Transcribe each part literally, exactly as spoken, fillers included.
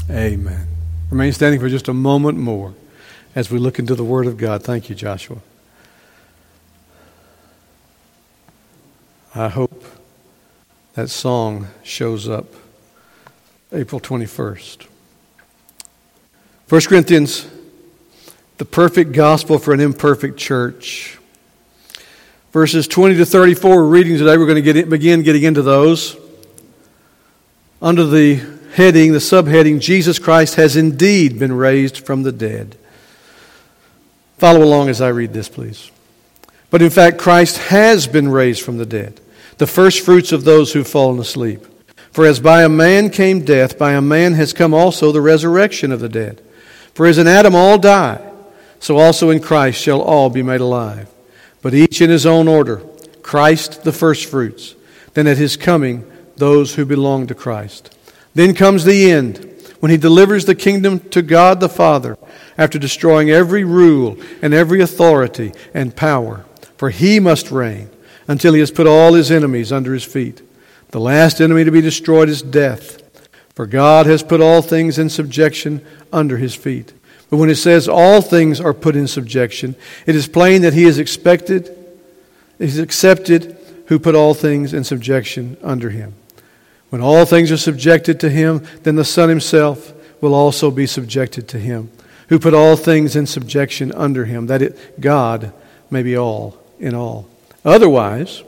Amen. Remain standing for just a moment more as we look into the Word of God. Thank you, Joshua. I hope that song shows up April twenty-first. First Corinthians, the perfect gospel for an imperfect church. Verses twenty to thirty-four we're reading today. We're going to get in, begin getting into those. Under the heading, the subheading, Jesus Christ has indeed been raised from the dead. Follow along as I read this, please. But in fact, Christ has been raised from the dead, the first fruits of those who've fallen asleep. For as by a man came death, by a man has come also the resurrection of the dead. For as in Adam all die, so also in Christ shall all be made alive. But each in his own order, Christ the first fruits, then at his coming those who belong to Christ. Then comes the end, when he delivers the kingdom to God the Father, after destroying every rule and every authority and power. For he must reign until he has put all his enemies under his feet. The last enemy to be destroyed is death. For God has put all things in subjection under his feet. But when it says all things are put in subjection, it is plain that he is expected, is accepted who put all things in subjection under him. When all things are subjected to him, then the Son himself will also be subjected to him, who put all things in subjection under him, that it, God may be all in all. Otherwise,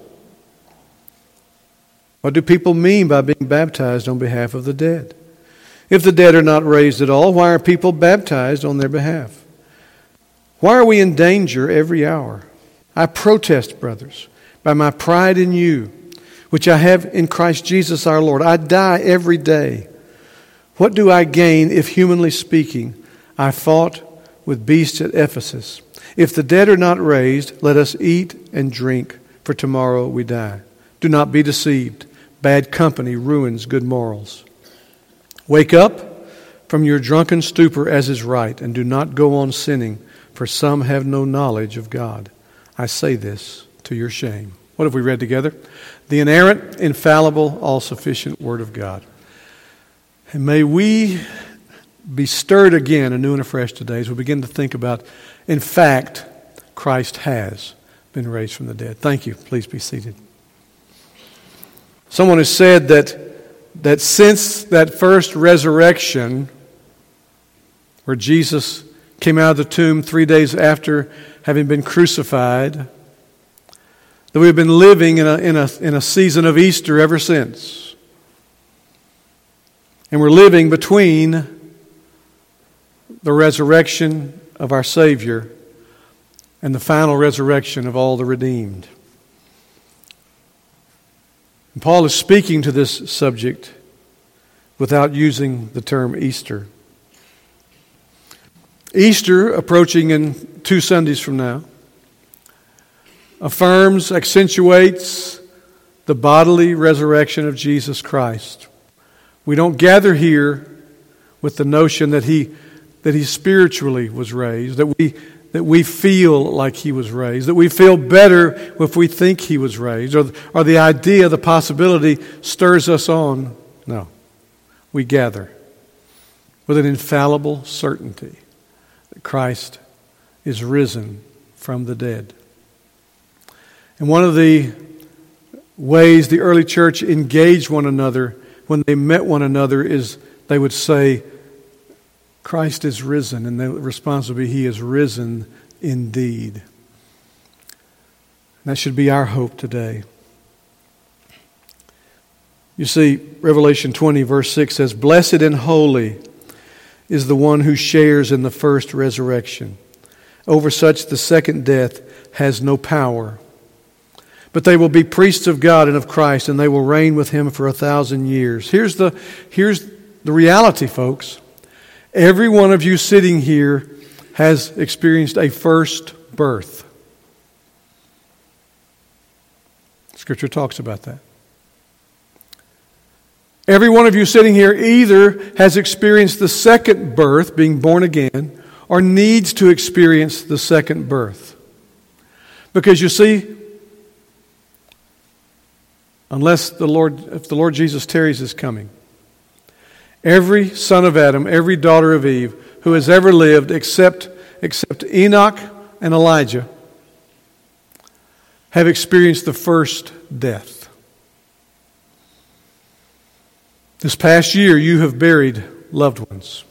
what do people mean by being baptized on behalf of the dead? If the dead are not raised at all, why are people baptized on their behalf? Why are we in danger every hour? I protest, brothers, by my pride in you, which I have in Christ Jesus our Lord. I die every day. What do I gain if, humanly speaking, I fought with beasts at Ephesus? If the dead are not raised, let us eat and drink, for tomorrow we die. Do not be deceived. Bad company ruins good morals. Wake up from your drunken stupor as is right, and do not go on sinning, for some have no knowledge of God. I say this to your shame. What have we read together? The inerrant, infallible, all-sufficient Word of God. And may we be stirred again anew and afresh today as we begin to think about, in fact, Christ has been raised from the dead. Thank you. Please be seated. Someone has said that, that since that first resurrection, where Jesus came out of the tomb three days after having been crucified, that we've been living in a, in a, in a season of Easter ever since. And we're living between the resurrection of our Savior and the final resurrection of all the redeemed. And Paul is speaking to this subject without using the term Easter. Easter, approaching in two Sundays from now, affirms, accentuates the bodily resurrection of Jesus Christ. We don't gather here with the notion that he that he spiritually was raised, that we that we feel like he was raised, that we feel better if we think he was raised, or, or the idea, the possibility stirs us on. No. We gather with an infallible certainty that Christ is risen from the dead. And one of the ways the early church engaged one another when they met one another is they would say, Christ is risen. And the response would be, He is risen indeed. And that should be our hope today. You see, Revelation twenty verse six says, Blessed and holy is the one who shares in the first resurrection. Over such the second death has no power. But they will be priests of God and of Christ, and they will reign with Him for a thousand years. Here's the, here's the reality, folks. Every one of you sitting here has experienced a first birth. Scripture talks about that. Every one of you sitting here either has experienced the second birth, being born again, or needs to experience the second birth. Because you see, unless the Lord, if the Lord Jesus tarries His coming, Every son of Adam, every daughter of Eve who has ever lived except, except Enoch and Elijah have experienced the first death. This past year, you have buried loved ones.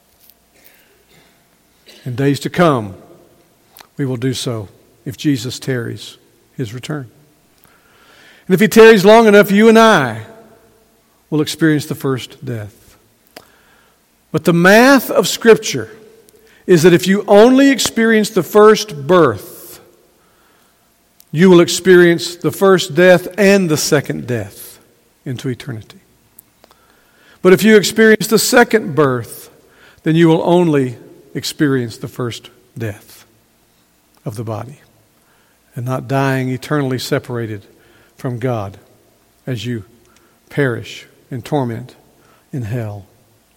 In days to come, we will do so if Jesus tarries his return. And if he tarries long enough, you and I will experience the first death. But the math of Scripture is that if you only experience the first birth, you will experience the first death and the second death into eternity. But if you experience the second birth, then you will only experience the first death of the body and not dying eternally separated from God as you perish in torment in hell.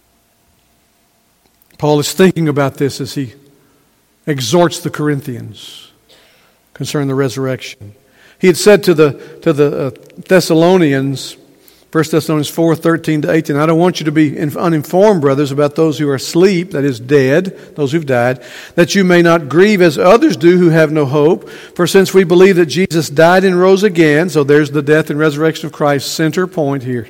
Paul is thinking about this as he exhorts the Corinthians concerning the resurrection. He had said to the to the uh, Thessalonians, First Thessalonians four, thirteen to eighteen, I don't want you to be uninformed, brothers, about those who are asleep, that is dead, those who've died, that you may not grieve as others do who have no hope. For since we believe that Jesus died and rose again, so there's the death and resurrection of Christ, center point here.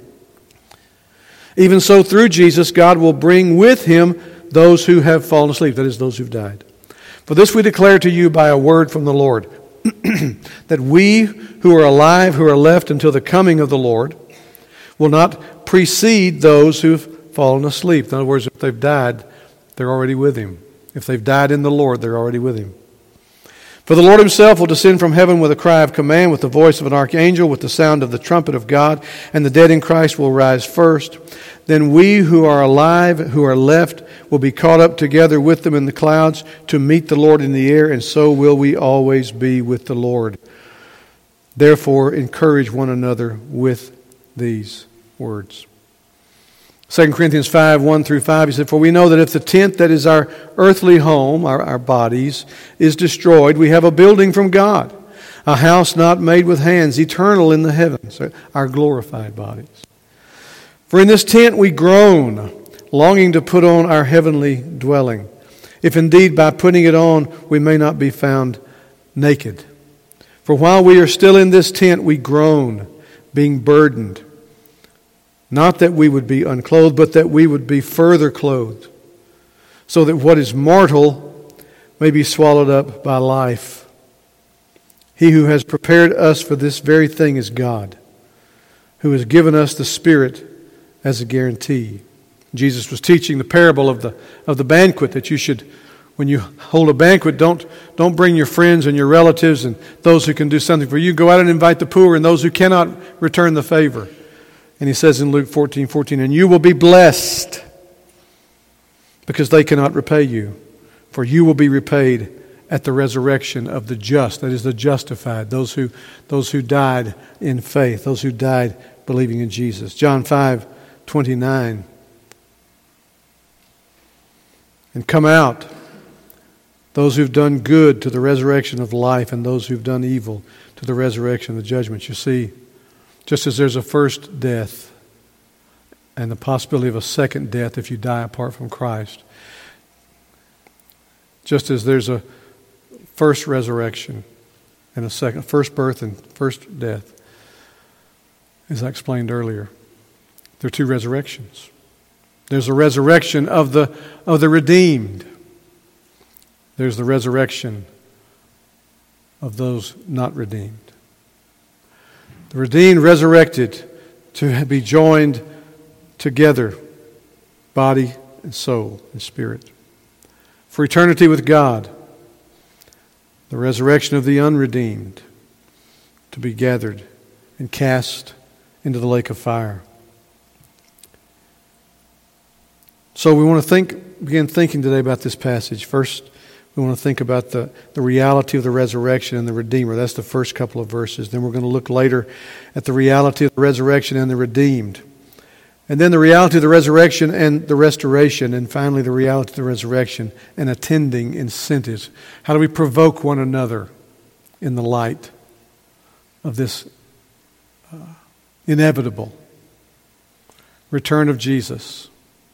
Even so, through Jesus, God will bring with him those who have fallen asleep, that is, those who've died. For this we declare to you by a word from the Lord, that we who are alive, who are left until the coming of the Lord, will not precede those who've fallen asleep. In other words, if they've died, they're already with him. If they've died in the Lord, they're already with him. For the Lord himself will descend from heaven with a cry of command, with the voice of an archangel, with the sound of the trumpet of God, and the dead in Christ will rise first. Then we who are alive, who are left, will be caught up together with them in the clouds to meet the Lord in the air, and so will we always be with the Lord. Therefore, encourage one another with these words. Second Corinthians five, one through five, he said, For we know that if the tent that is our earthly home, our, our bodies, is destroyed, we have a building from God, a house not made with hands, eternal in the heavens, our glorified bodies. For in this tent we groan, longing to put on our heavenly dwelling, if indeed by putting it on we may not be found naked. For while we are still in this tent we groan, being burdened, not that we would be unclothed, but that we would be further clothed, so that what is mortal may be swallowed up by life. He who has prepared us for this very thing is God, who has given us the Spirit as a guarantee. Jesus was teaching the parable of the of the banquet, that you should, when you hold a banquet, don't, don't bring your friends and your relatives and those who can do something for you. Go out and invite the poor and those who cannot return the favor. And he says in Luke fourteen, fourteen, and you will be blessed because they cannot repay you, for you will be repaid at the resurrection of the just, that is the justified, those who those who died in faith, those who died believing in Jesus. John five, twenty-nine. And come out, those who've done good to the resurrection of life, and those who've done evil to the resurrection of the judgment. You see, just as there's a first death and the possibility of a second death if you die apart from Christ, just as there's a first resurrection and a second, first birth and first death, as I explained earlier, there are two resurrections. There's a resurrection of the of the redeemed. There's the resurrection of those not redeemed. The redeemed resurrected to be joined together, body and soul and spirit, for eternity with God. The resurrection of the unredeemed to be gathered and cast into the lake of fire. So we want to think, begin thinking today about this passage. First, we want to think about the, the reality of the resurrection and the Redeemer. That's the first couple of verses. Then we're going to look later at the reality of the resurrection and the redeemed. And then the reality of the resurrection and the restoration. And finally, the reality of the resurrection and attending incentives. How do we provoke one another in the light of this uh, inevitable return of Jesus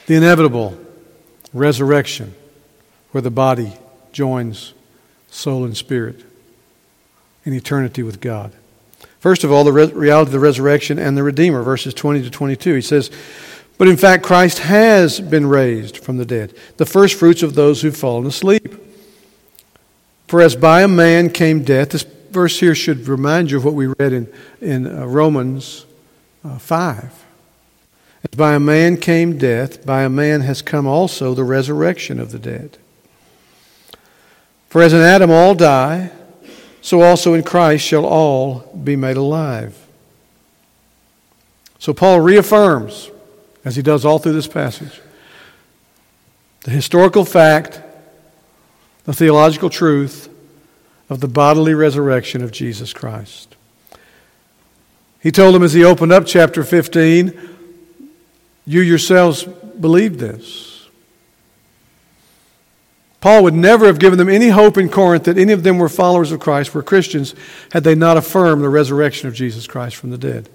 The inevitable resurrection, where the body joins soul and spirit in eternity with God. First of all, the re- reality of the resurrection and the Redeemer, verses twenty to twenty-two. He says, "But in fact, Christ has been raised from the dead, the first fruits of those who've fallen asleep. For as by a man came death," this verse here should remind you of what we read in, in uh, Romans uh, five. "As by a man came death, by a man has come also the resurrection of the dead. For as in Adam all die, so also in Christ shall all be made alive." So Paul reaffirms, as he does all through this passage, the historical fact, the theological truth of the bodily resurrection of Jesus Christ. He told them as he opened up chapter fifteen, "You yourselves believe this." Paul would never have given them any hope in Corinth that any of them were followers of Christ, were Christians, had they not affirmed the resurrection of Jesus Christ from the dead.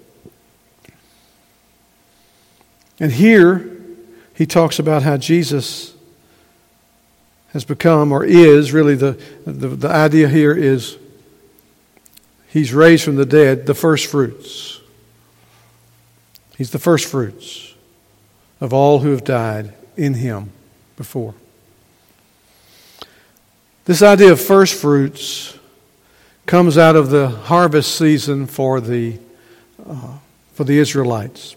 And here he talks about how Jesus has become, or is, really the, the, the idea here is he's raised from the dead, the first fruits. He's the first fruits of all who have died in him before. This idea of first fruits comes out of the harvest season for the uh, for the Israelites.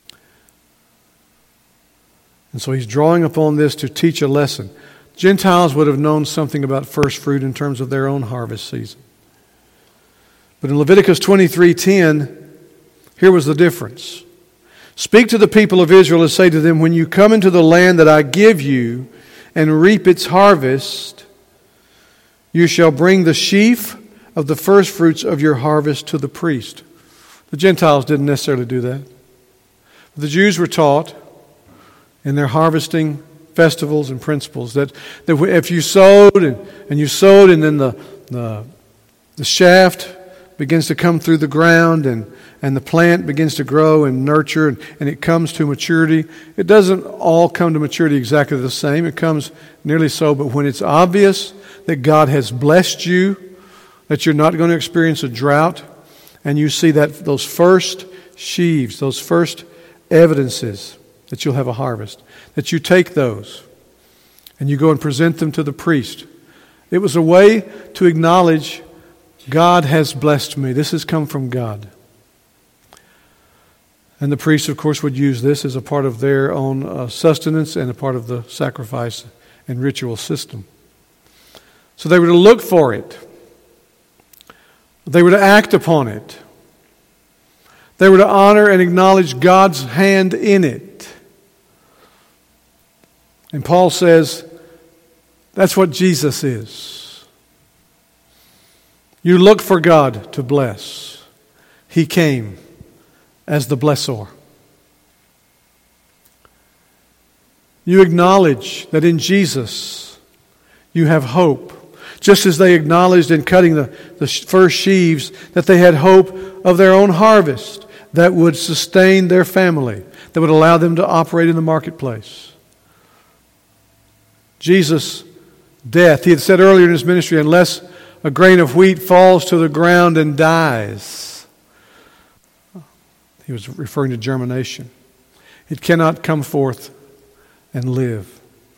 And so he's drawing upon this to teach a lesson. Gentiles would have known something about first fruit in terms of their own harvest season. But in Leviticus twenty-three ten, here was the difference. "Speak to the people of Israel and say to them, when you come into the land that I give you and reap its harvest, you shall bring the sheaf of the first fruits of your harvest to the priest." The Gentiles didn't necessarily do that. The Jews were taught in their harvesting festivals and principles that, that if you sowed and, and you sowed and then the, the, the shaft begins to come through the ground and, and the plant begins to grow and nurture and, and it comes to maturity. It doesn't all come to maturity exactly the same. It comes nearly so, but when it's obvious that God has blessed you, that you're not going to experience a drought, and you see that those first sheaves, those first evidences that you'll have a harvest, that you take those and you go and present them to the priest. It was a way to acknowledge God has blessed me. This has come from God. And the priest, of course, would use this as a part of their own uh, sustenance and a part of the sacrifice and ritual system. So they were to look for it. They were to act upon it. They were to honor and acknowledge God's hand in it. And Paul says, that's what Jesus is. You look for God to bless. He came as the blessor. You acknowledge that in Jesus you have hope. Just as they acknowledged in cutting the, the first sheaves that they had hope of their own harvest that would sustain their family, that would allow them to operate in the marketplace. Jesus' death, he had said earlier in his ministry, unless a grain of wheat falls to the ground and dies. He was referring to germination. It cannot come forth and live.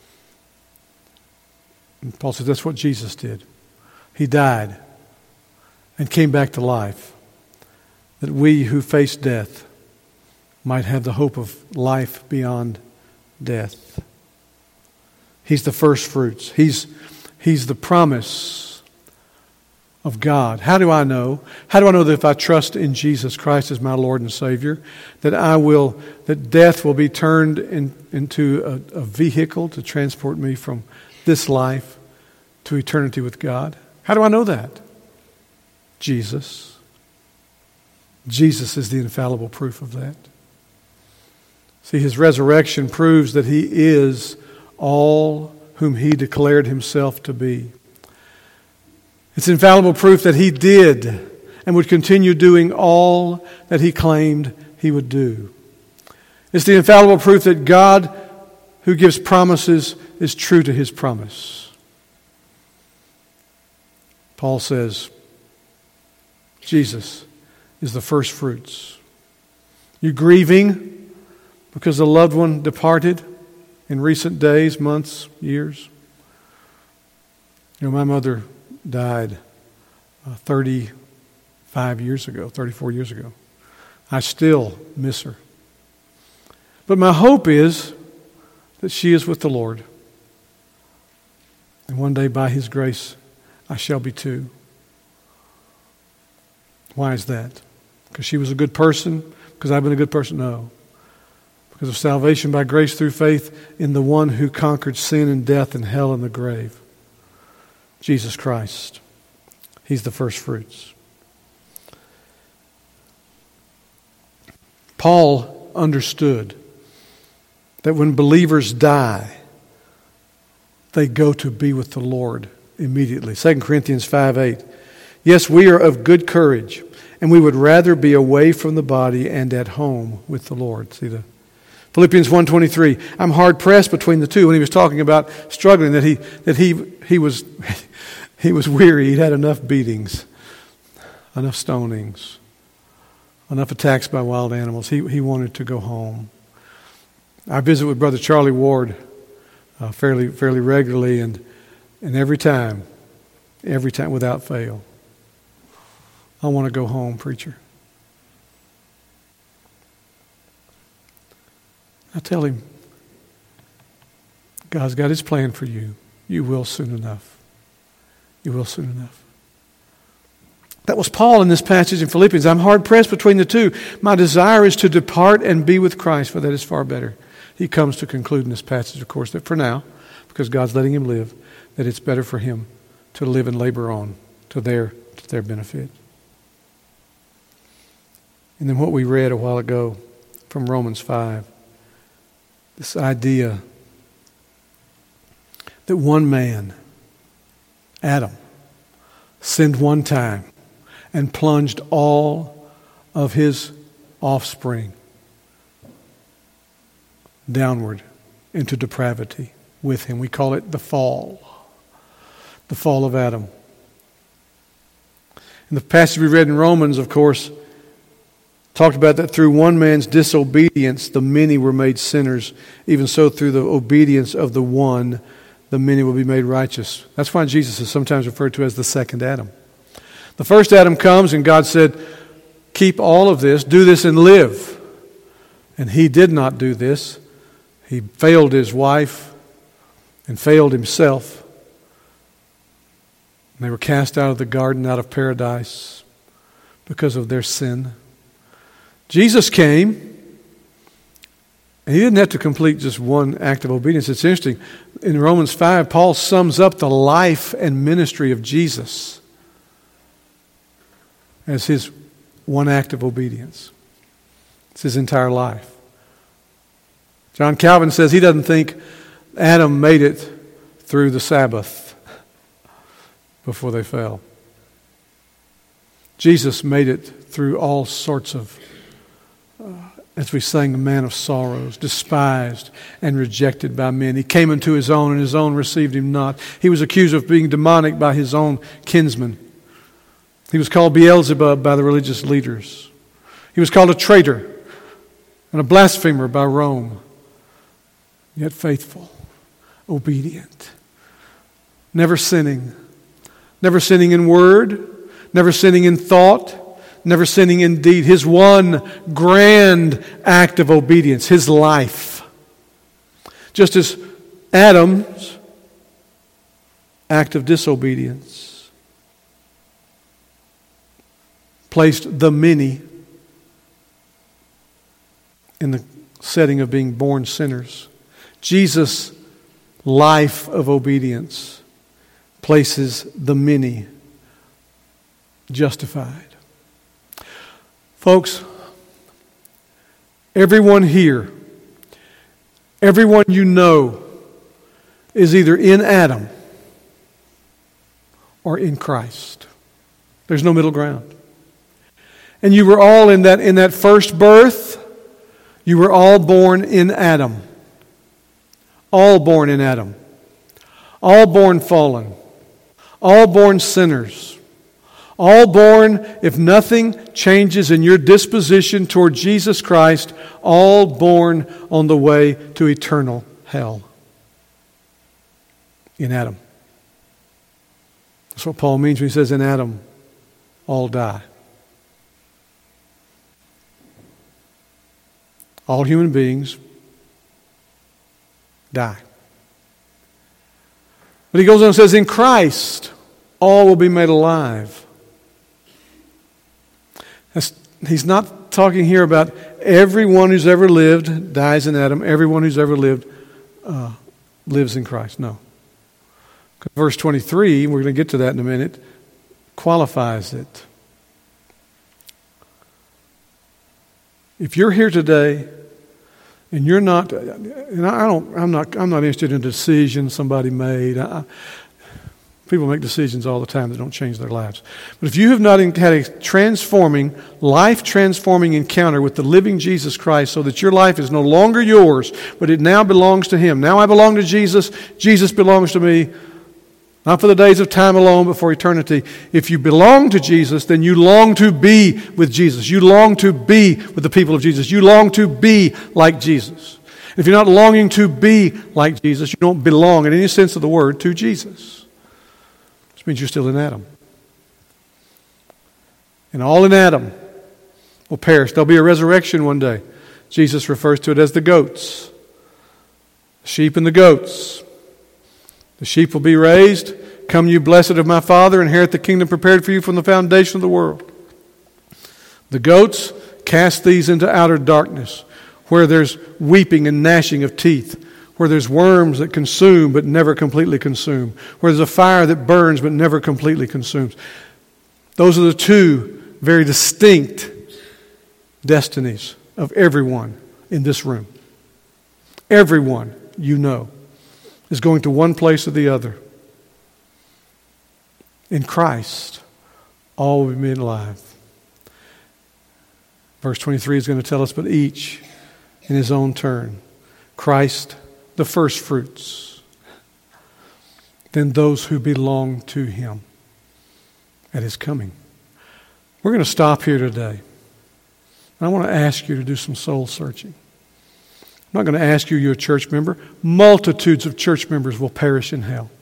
And Paul says that's what Jesus did. He died and came back to life, that we who face death might have the hope of life beyond death. He's the first fruits. He's, he's the promise of God. How do I know? How do I know that if I trust in Jesus Christ as my Lord and Savior, that I will, that death will be turned in, into a, a vehicle to transport me from this life to eternity with God? How do I know that? Jesus. Jesus is the infallible proof of that. See, his resurrection proves that he is all whom he declared himself to be. It's infallible proof that he did and would continue doing all that he claimed he would do. It's the infallible proof that God who gives promises is true to his promise. Paul says, Jesus is the first fruits. You grieving because a loved one departed in recent days, months, years? You know, my mother died uh, thirty-five years ago, thirty-four years ago. I still miss her. But my hope is that she is with the Lord. And one day, by His grace, I shall be too. Why is that? Because she was a good person? Because I've been a good person? No. Because of salvation by grace through faith in the one who conquered sin and death and hell and the grave. Jesus Christ. He's the first fruits. Paul understood that when believers die, they go to be with the Lord immediately. Second Corinthians five eight. Yes, we are of good courage, and we would rather be away from the body and at home with the Lord. See the Philippians one twenty-three. I'm hard pressed between the two. When he was talking about struggling, that he that he he was he was weary. He'd had enough beatings, enough stonings, enough attacks by wild animals. He he wanted to go home. I visit with Brother Charlie Ward uh, fairly fairly regularly, and and every time, every time without fail, I want to go home, preacher. I tell him, God's got His plan for you. You will soon enough. You will soon enough. That was Paul in this passage in Philippians. I'm hard pressed between the two. My desire is to depart and be with Christ, for that is far better. He comes to conclude in this passage, of course, that for now, because God's letting him live, that it's better for him to live and labor on to their, to their benefit. And then what we read a while ago from Romans five, this idea that one man, Adam, sinned one time and plunged all of his offspring downward into depravity with him. We call it the fall. The fall of Adam. And the passage we read in Romans, of course, talked about that through one man's disobedience, the many were made sinners. Even so, through the obedience of the one, the many will be made righteous. That's why Jesus is sometimes referred to as the second Adam. The first Adam comes and God said, keep all of this, do this and live. And he did not do this. He failed his wife and failed himself. And they were cast out of the garden, out of paradise, because of their sin. Jesus came, and he didn't have to complete just one act of obedience. It's interesting. In Romans five, Paul sums up the life and ministry of Jesus as his one act of obedience. It's his entire life. John Calvin says he doesn't think Adam made it through the Sabbath before they fell. Jesus made it through all sorts of, uh, as we sang, a man of sorrows, despised and rejected by men. He came into his own, and his own received him not. He was accused of being demonic by his own kinsmen. He was called Beelzebub by the religious leaders. He was called a traitor and a blasphemer by Rome. Yet faithful, obedient, never sinning, never sinning in word, never sinning in thought, never sinning in deed. His one grand act of obedience, his life. Just as Adam's act of disobedience placed the many in the setting of being born sinners, Jesus' life of obedience places the many justified. Folks, everyone here, everyone you know is either in Adam or in Christ. There's no middle ground. And you were all in that, in that first birth, you were all born in Adam. All born in Adam. All born fallen. All born sinners. All born, if nothing changes in your disposition toward Jesus Christ, all born on the way to eternal hell. In Adam. That's what Paul means when he says, in Adam, all die. All human beings die. But he goes on and says, in Christ, all will be made alive. That's, he's not talking here about everyone who's ever lived dies in Adam. Everyone who's ever lived uh, lives in Christ. No. Verse twenty-three, we're going to get to that in a minute, qualifies it. If you're here today and you're not, and I don't, I'm not, I'm not interested in a decision somebody made. I, people make decisions all the time that don't change their lives. But if you have not had a transforming, life-transforming encounter with the living Jesus Christ so that your life is no longer yours, but it now belongs to Him. Now I belong to Jesus. Jesus belongs to me. Not for the days of time alone, but for eternity. If you belong to Jesus, then you long to be with Jesus. You long to be with the people of Jesus. You long to be like Jesus. If you're not longing to be like Jesus, you don't belong in any sense of the word to Jesus. Which means you're still in Adam. And all in Adam will perish. There'll be a resurrection one day. Jesus refers to it as the goats. The sheep and the goats. The sheep will be raised. Come you blessed of my Father, inherit the kingdom prepared for you from the foundation of the world. The goats, cast these into outer darkness, where there's weeping and gnashing of teeth, where there's worms that consume but never completely consume, where there's a fire that burns but never completely consumes. Those are the two very distinct destinies of everyone in this room. Everyone you know is going to one place or the other. In Christ, all will be made alive. Verse twenty-three is going to tell us, but each in his own turn. Christ, the first fruits. Then those who belong to Him at His coming. We're going to stop here today. I want to ask you to do some soul searching. I'm not going to ask you, you're a church member. Multitudes of church members will perish in hell.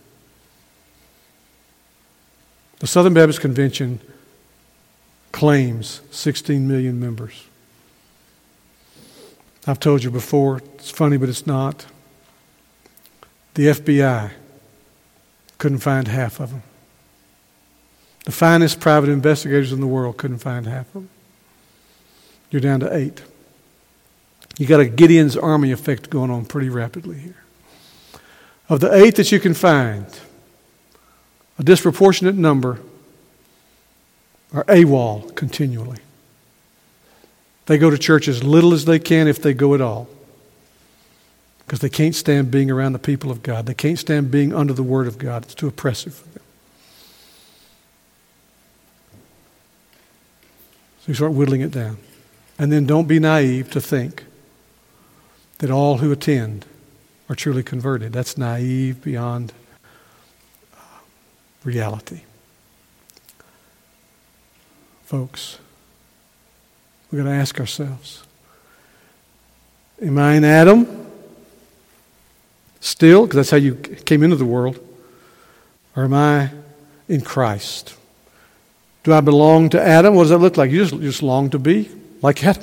The Southern Baptist Convention claims sixteen million members. I've told you before, it's funny, but it's not. The F B I couldn't find half of them. The finest private investigators in the world couldn't find half of them. You're down to eight. You got a Gideon's army effect going on pretty rapidly here. Of the eight that you can find, a disproportionate number are AWOL continually. They go to church as little as they can, if they go at all, because they can't stand being around the people of God. They can't stand being under the Word of God. It's too oppressive for them. So you start whittling it down. And then don't be naive to think that all who attend are truly converted. That's naive beyond uh, reality. Folks, we've got to ask ourselves, am I in Adam still, because that's how you came into the world, or am I in Christ? Do I belong to Adam? What does that look like? You just, you just long to be like Adam.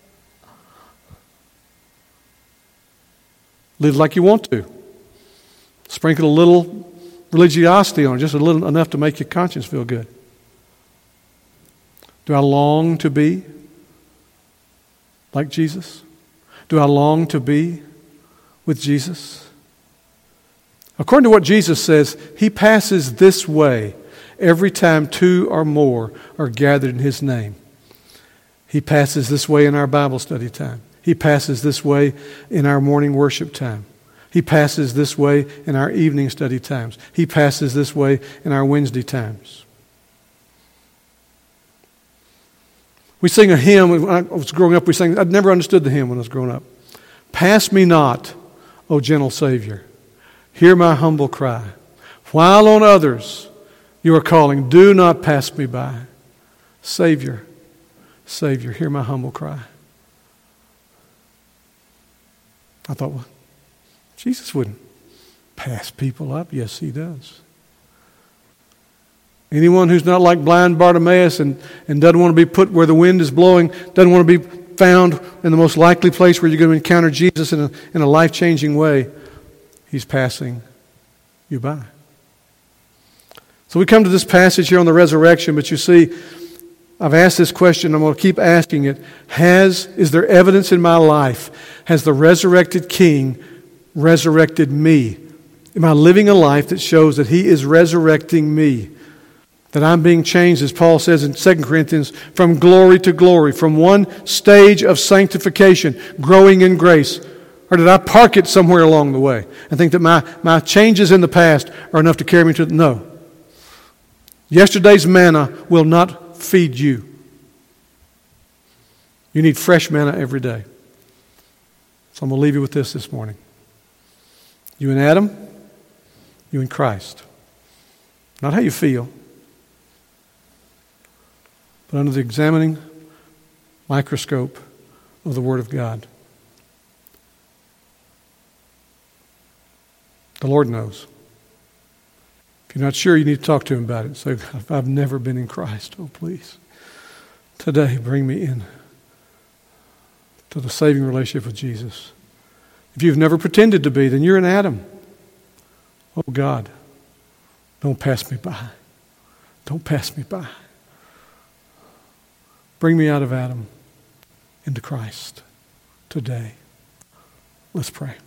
Live like you want to. Sprinkle a little religiosity on it, just a little enough to make your conscience feel good. Do I long to be like Jesus? Do I long to be with Jesus? According to what Jesus says, He passes this way every time two or more are gathered in His name. He passes this way in our Bible study time. He passes this way in our morning worship time. He passes this way in our evening study times. He passes this way in our Wednesday times. We sing a hymn. When I was growing up, we sang, I'd never understood the hymn when I was growing up. Pass me not, O gentle Savior, hear my humble cry. While on others you are calling, do not pass me by. Savior, Savior, hear my humble cry. I thought, well, Jesus wouldn't pass people up. Yes, he does. Anyone who's not like blind Bartimaeus and, and doesn't want to be put where the wind is blowing, doesn't want to be found in the most likely place where you're going to encounter Jesus in a, in a life-changing way, he's passing you by. So we come to this passage here on the resurrection, but you see, I've asked this question, I'm going to keep asking it. Has, is there evidence in my life? Has the resurrected King resurrected me? Am I living a life that shows that he is resurrecting me? That I'm being changed, as Paul says in Second Corinthians, from glory to glory, from one stage of sanctification, growing in grace. Or did I park it somewhere along the way and think that my, my changes in the past are enough to carry me to the... No. Yesterday's manna will not feed you. You need fresh manna every day. So I'm going to leave you with this this morning. You and Adam, you and Christ. Not how you feel, but under the examining microscope of the Word of God. The Lord knows. If you're not sure, you need to talk to Him about it. Say, I've never been in Christ. Oh, please. Today, bring me in to the saving relationship with Jesus. If you've never pretended to be, then you're an Adam. Oh, God, don't pass me by. Don't pass me by. Bring me out of Adam into Christ today. Let's pray.